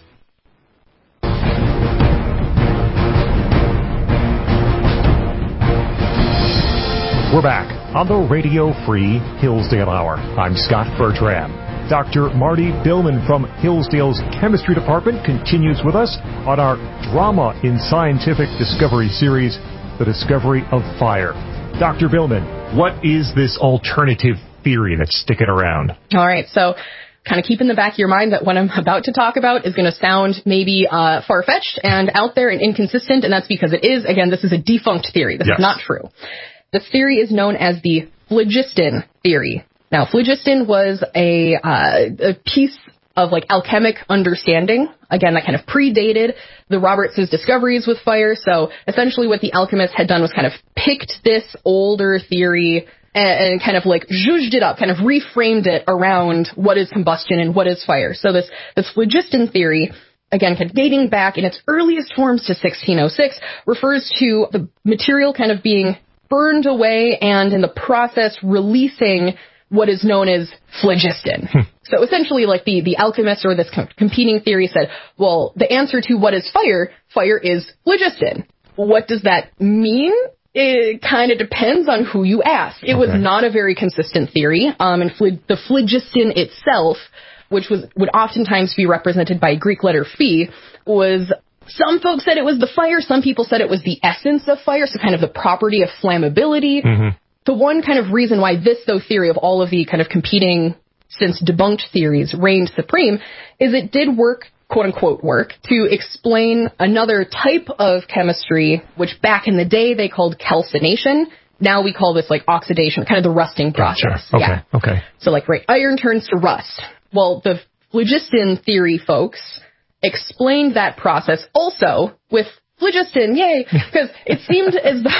S4: We're back on the Radio Free Hillsdale Hour. I'm Scott Bertram. Dr. Marty Billman from Hillsdale's Chemistry Department continues with us on our Drama in Scientific Discovery series, The Discovery of Fire. Dr. Billman, what is this alternative theory that's sticking around?
S23: All right, so kind of keep in the back of your mind that what I'm about to talk about is going to sound maybe far-fetched and out there and inconsistent, and that's because it is, again, this is a defunct theory. This is not true. This theory is known as the phlogiston theory. Now, phlogiston was a piece of like alchemic understanding, again, that kind of predated the Roberts' discoveries with fire. So essentially what the alchemists had done was kind of picked this older theory and kind of like zhuzhed it up, kind of reframed it around what is combustion and what is fire. So this phlogiston theory, again, kind of dating back in its earliest forms to 1606, refers to the material kind of being burned away and in the process releasing what is known as phlogiston. So essentially, like the alchemists or this competing theory said, well, the answer to what is fire is phlogiston. What does that mean? It kind of depends on who you ask. It was not a very consistent theory, and the phlogiston itself, which would oftentimes be represented by Greek letter phi, was... Some folks said it was the fire. Some people said it was the essence of fire, so kind of the property of flammability. The one kind of reason why this, though, theory of all of the kind of competing, since debunked theories reigned supreme, is it did work, quote-unquote work, to explain another type of chemistry, which back in the day they called calcination. Now we call this, like, oxidation, kind of the rusting process.
S4: Gotcha. Okay.
S23: So, like, right, iron turns to rust. Well, the phlogiston theory folks explained that process also with phlogiston, yay, because it seemed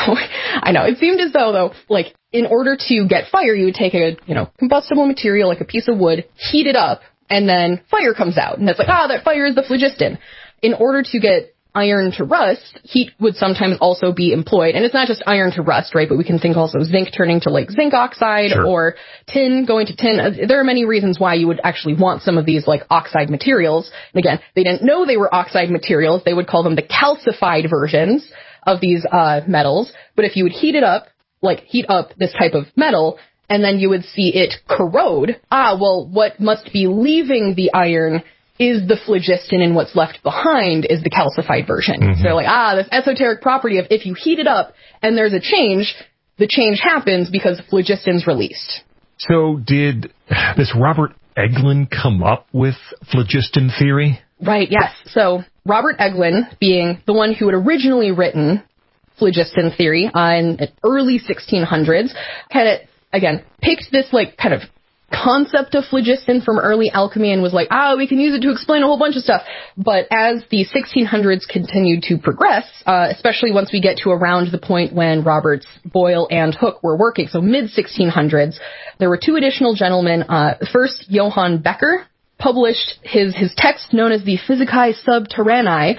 S23: as though, like, in order to get fire, you would take a, combustible material, like a piece of wood, heat it up, and then fire comes out. And it's like, that fire is the phlogiston. In order to get iron to rust, heat would sometimes also be employed. And it's not just iron to rust, right? But we can think also zinc turning to like zinc oxide or tin going to tin. There are many reasons why you would actually want some of these like oxide materials. And again, they didn't know they were oxide materials. They would call them the calcified versions of these metals. But if you would heat up this type of metal, and then you would see it corrode, what must be leaving the iron is the phlogiston, and what's left behind is the calcified version. So they're like, this esoteric property of if you heat it up and there's a change, the change happens because phlogiston's released.
S4: So did this Robert Eglin come up with phlogiston theory?
S23: Right, yes. So Robert Eglin, being the one who had originally written phlogiston theory in the early 1600s, kind of, again, picked this like kind of concept of phlogiston from early alchemy and was like, we can use it to explain a whole bunch of stuff. But as the 1600s continued to progress, especially once we get to around the point when Roberts, Boyle, and Hooke were working, so mid-1600s, there were two additional gentlemen. First, Johann Becher published his text known as the Physicae Subterraneae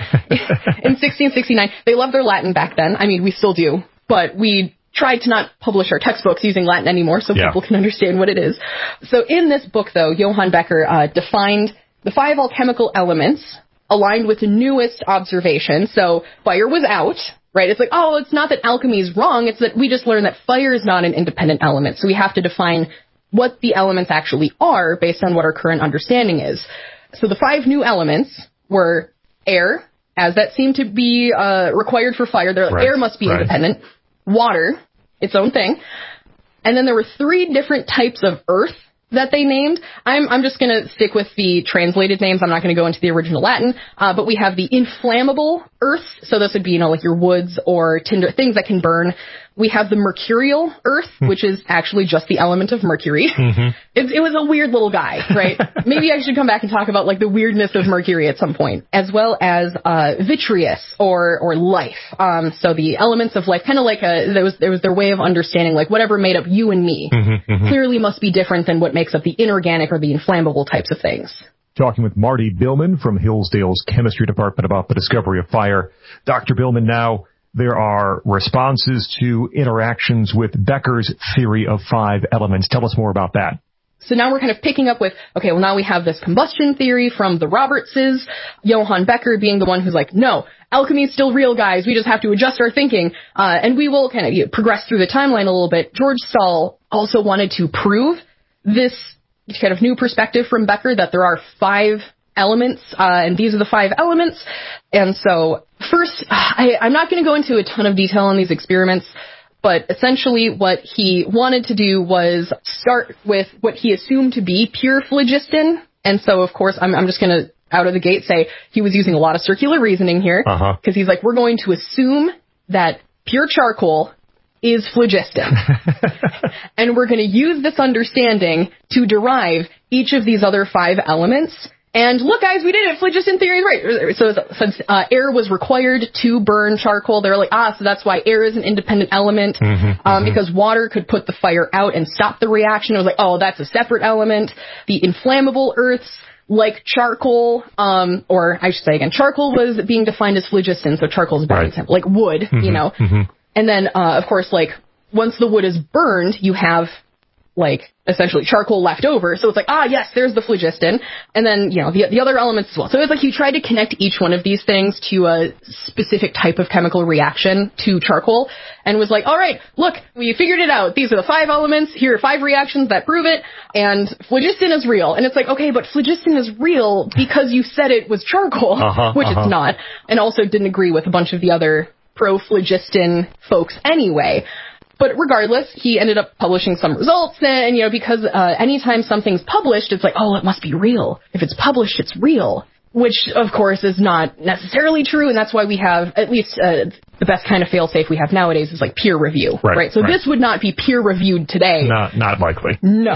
S23: in 1669. They loved their Latin back then. I mean, we still do, but we tried to not publish our textbooks using Latin anymore so people can understand what it is. So in this book, though, Johann Becher defined the 5 alchemical elements aligned with the newest observation. So fire was out, right? It's like, oh, it's not that alchemy is wrong. It's that we just learned that fire is not an independent element. So we have to define what the elements actually are based on what our current understanding is. So the 5 new elements were air, as that seemed to be required for fire. Air must be independent. Water, its own thing. And then there were 3 different types of earth that they named. I'm just going to stick with the translated names. I'm not going to go into the original Latin. But we have the inflammable earth. So this would be, like your woods or tinder, things that can burn. We have the mercurial earth, which is actually just the element of mercury. Mm-hmm. It was a weird little guy, right? Maybe I should come back and talk about like the weirdness of mercury at some point, as well as vitreous or life. So the elements of life, kind of like there was their way of understanding like whatever made up you and me clearly must be different than what makes up the inorganic or the inflammable types of things.
S4: Talking with Marty Billman from Hillsdale's Chemistry Department about the discovery of fire. Dr. Billman, now there are responses to interactions with Becher's theory of 5 elements. Tell us more about that.
S23: So now we're kind of picking up with, okay, well now we have this combustion theory from the Robertses, Johann Becher being the one who's like, no, alchemy is still real, guys. We just have to adjust our thinking. And we will kind of progress through the timeline a little bit. George Stahl also wanted to prove this kind of new perspective from Becher that there are 5 elements, and these are the 5 elements. And so first, I'm not going to go into a ton of detail on these experiments, but essentially what he wanted to do was start with what he assumed to be pure phlogiston. And so, of course, I'm just going to out of the gate say he was using a lot of circular reasoning here, because he's like, we're going to assume that pure charcoal is phlogiston. And we're going to use this understanding to derive each of these other 5 elements. And look, guys, we did it. Phlogiston theory is right. So since air was required to burn charcoal, they're like, so that's why air is an independent element, because water could put the fire out and stop the reaction. It was like, oh, that's a separate element. The inflammable earths, like charcoal, or I should say again, charcoal was being defined as phlogiston, so charcoal is a bad example, like wood, you know. And then, of course, like, once the wood is burned, you have, like, essentially charcoal left over. So it's like, yes, there's the phlogiston. And then, the other elements as well. So it's like he tried to connect each one of these things to a specific type of chemical reaction to charcoal and was like, all right, look, we figured it out. These are the 5 elements. Here are 5 reactions that prove it. And phlogiston is real. And it's like, okay, but phlogiston is real because you said it was charcoal, which it's not. And also didn't agree with a bunch of the other pro-phlogiston folks anyway. But regardless, he ended up publishing some results, and, because anytime something's published, it's like, oh, it must be real. If it's published, it's real, which, of course, is not necessarily true, and that's why we have, at least the best kind of fail-safe we have nowadays is, like, peer review, right? So this would not be peer-reviewed today.
S4: Not likely.
S23: No.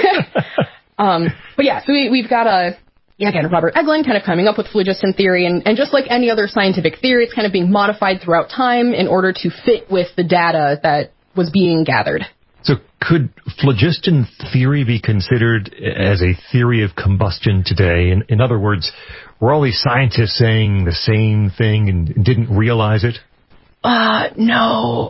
S23: But yeah, so we've got again, Robert Eglin kind of coming up with phlogiston theory, and just like any other scientific theory, it's kind of being modified throughout time in order to fit with the data that was being gathered.
S4: So could phlogiston theory be considered as a theory of combustion today? In other words, were all these scientists saying the same thing and didn't realize it?
S23: No.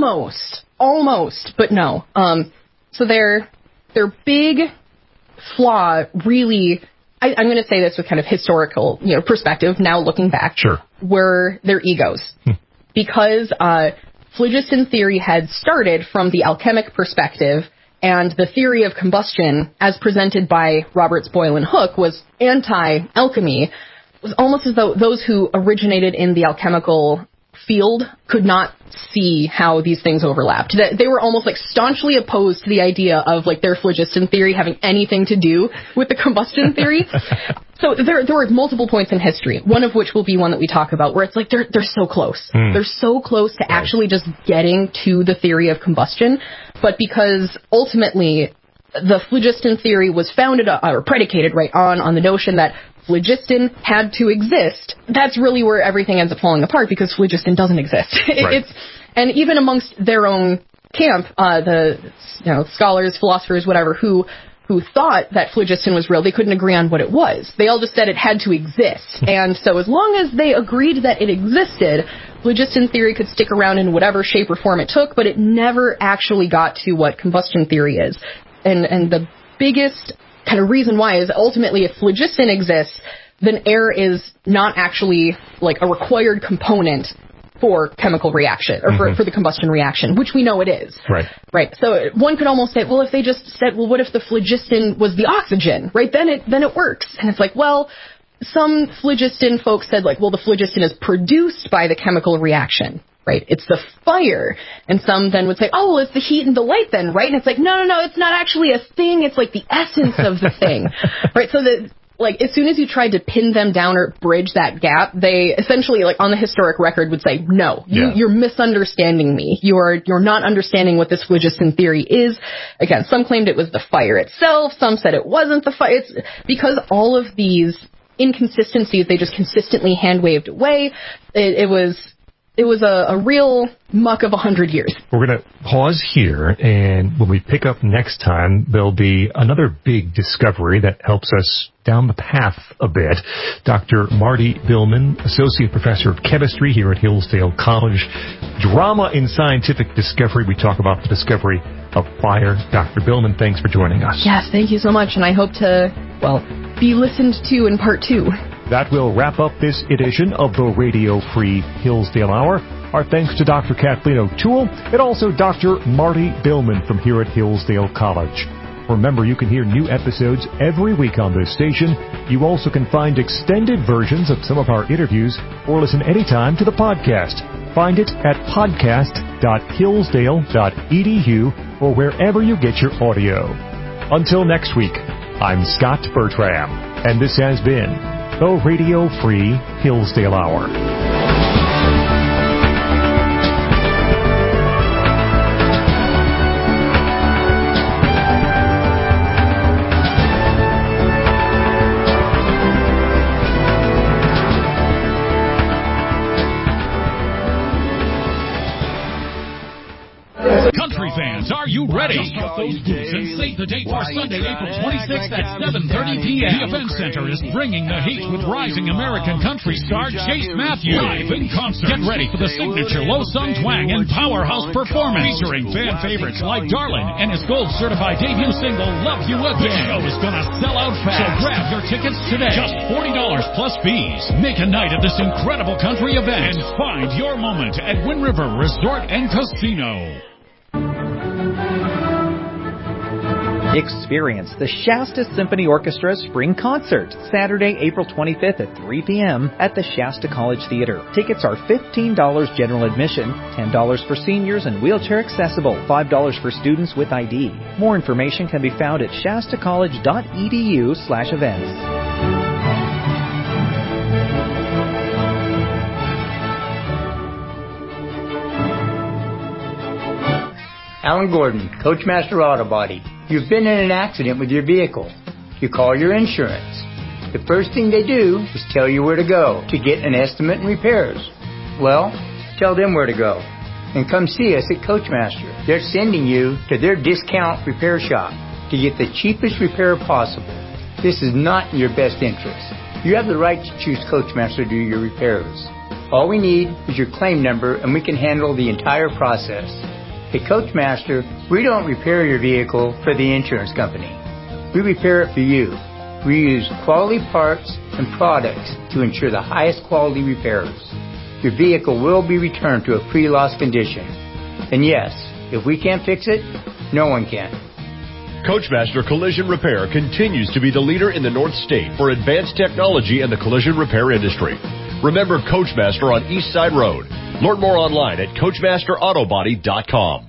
S23: Almost, but no. So their big flaw really, I'm going to say this with kind of historical, perspective, now looking back, were their egos. Because phlogiston theory had started from the alchemic perspective, and the theory of combustion, as presented by Roberts, Boyle, and Hooke, was anti-alchemy. It was almost as though those who originated in the alchemical field could not see how these things overlapped. They were almost like staunchly opposed to the idea of like their phlogiston theory having anything to do with the combustion theory. So there were multiple points in history, one of which will be one that we talk about, where it's like they're so close. They're so close to actually just getting to the theory of combustion. But because ultimately the phlogiston theory was founded or predicated on the notion that phlogiston had to exist, that's really where everything ends up falling apart, because phlogiston doesn't exist. And even amongst their own camp, the scholars, philosophers, whatever, who who thought that phlogiston was real, they couldn't agree on what it was. They all just said it had to exist. And so as long as they agreed that it existed, phlogiston theory could stick around in whatever shape or form it took, but it never actually got to what combustion theory is. And the biggest kind of reason why is ultimately if phlogiston exists, then air is not actually like a required component for chemical reaction, or for the combustion reaction, which we know it is.
S4: Right.
S23: Right. So one could almost say, well, if they just said, well, what if the phlogiston was the oxygen, right? Then it works. And it's like, well, some phlogiston folks said, like, well, the phlogiston is produced by the chemical reaction, right? It's the fire. And some then would say, oh, well, it's the heat and the light then, right? And it's like, no, it's not actually a thing. It's like the essence of the thing, right? So that, like, as soon as you tried to pin them down or bridge that gap, they essentially, like, on the historic record would say, no, you're misunderstanding me. You're not understanding what this phlogiston theory is. Again, some claimed it was the fire itself. Some said it wasn't the fire. It's because all of these inconsistencies, they just consistently hand-waved away. It was a real muck of 100 years.
S4: We're going to pause here, and when we pick up next time, there'll be another big discovery that helps us down the path a bit. Dr. Marty Billman, Associate Professor of Chemistry here at Hillsdale College. Drama in scientific discovery. We talk about the discovery of fire. Dr. Billman, thanks for joining us.
S23: Yes, thank you so much, and I hope to, be listened to in part 2.
S4: That will wrap up this edition of the Radio Free Hillsdale Hour. Our thanks to Dr. Kathleen O'Toole and also Dr. Marty Billman from here at Hillsdale College. Remember, you can hear new episodes every week on this station. You also can find extended versions of some of our interviews or listen anytime to the podcast. Find it at podcast.hillsdale.edu or wherever you get your audio. Until next week, I'm Scott Bertram, and this has been the Radio Free Hillsdale Hour.
S6: Country fans, are you ready? Just off those boots and save the date for Sunday, April 26th at 7:30 p.m. The Event Center is bringing the heat with rising American country star Chase Matthews live in concert. Get ready for the signature low-sung twang and powerhouse performance featuring fan favorites like Darlin and his gold-certified debut single Love You Again. The show is gonna sell out fast, so grab your tickets today. Just $40 plus fees. Make a night of this incredible country event and find your moment at Wind River Resort and Casino.
S8: Experience the Shasta Symphony Orchestra Spring Concert, Saturday, April 25th at 3 p.m. at the Shasta College Theater. Tickets are $15 general admission, $10 for seniors and wheelchair accessible, $5 for students with ID. More information can be found at shastacollege.edu/events.
S9: Alan Gordon, Coachmaster Auto Body. You've been in an accident with your vehicle. You call your insurance. The first thing they do is tell you where to go to get an estimate and repairs. Well, tell them where to go. And come see us at Coachmaster. They're sending you to their discount repair shop to get the cheapest repair possible. This is not in your best interest. You have the right to choose Coachmaster to do your repairs. All we need is your claim number and we can handle the entire process. At Coachmaster, we don't repair your vehicle for the insurance company. We repair it for you. We use quality parts and products to ensure the highest quality repairs. Your vehicle will be returned to a pre-loss condition. And yes, if we can't fix it, no one can.
S11: Coachmaster Collision Repair continues to be the leader in the North State for advanced technology in the collision repair industry. Remember Coachmaster on East Side Road. Learn more online at CoachmasterAutobody.com.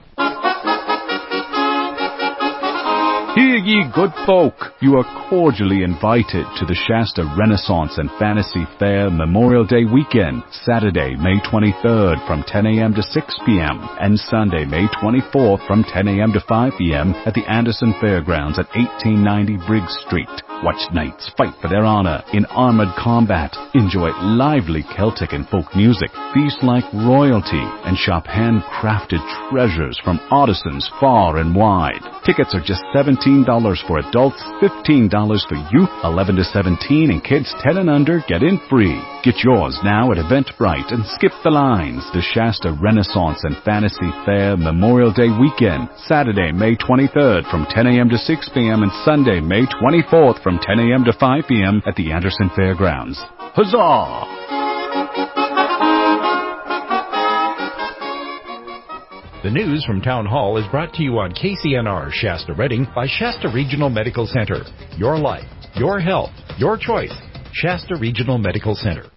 S12: Hear ye, good folk, you are cordially invited to the Shasta Renaissance and Fantasy Fair Memorial Day weekend, Saturday, May 23rd from 10 a.m. to 6 p.m. and Sunday, May 24th from 10 a.m. to 5 p.m. at the Anderson Fairgrounds at 1890 Briggs Street. Watch knights fight for their honor in armored combat, enjoy lively Celtic and folk music, feast like royalty, and shop handcrafted treasures from artisans far and wide. Tickets are just $17 $17 for adults, $15 for youth 11 to 17, and kids 10 and under get in free. Get yours now at Eventbrite and skip the lines. The Shasta Renaissance and Fantasy Fair Memorial Day weekend, Saturday, May 23rd from 10 a.m. to 6 p.m. and Sunday, May 24th from 10 a.m. to 5 p.m. at the Anderson Fairgrounds. Huzzah!
S3: The news from Town Hall is brought to you on KCNR Shasta Redding by Shasta Regional Medical Center. Your life, your health, your choice. Shasta Regional Medical Center.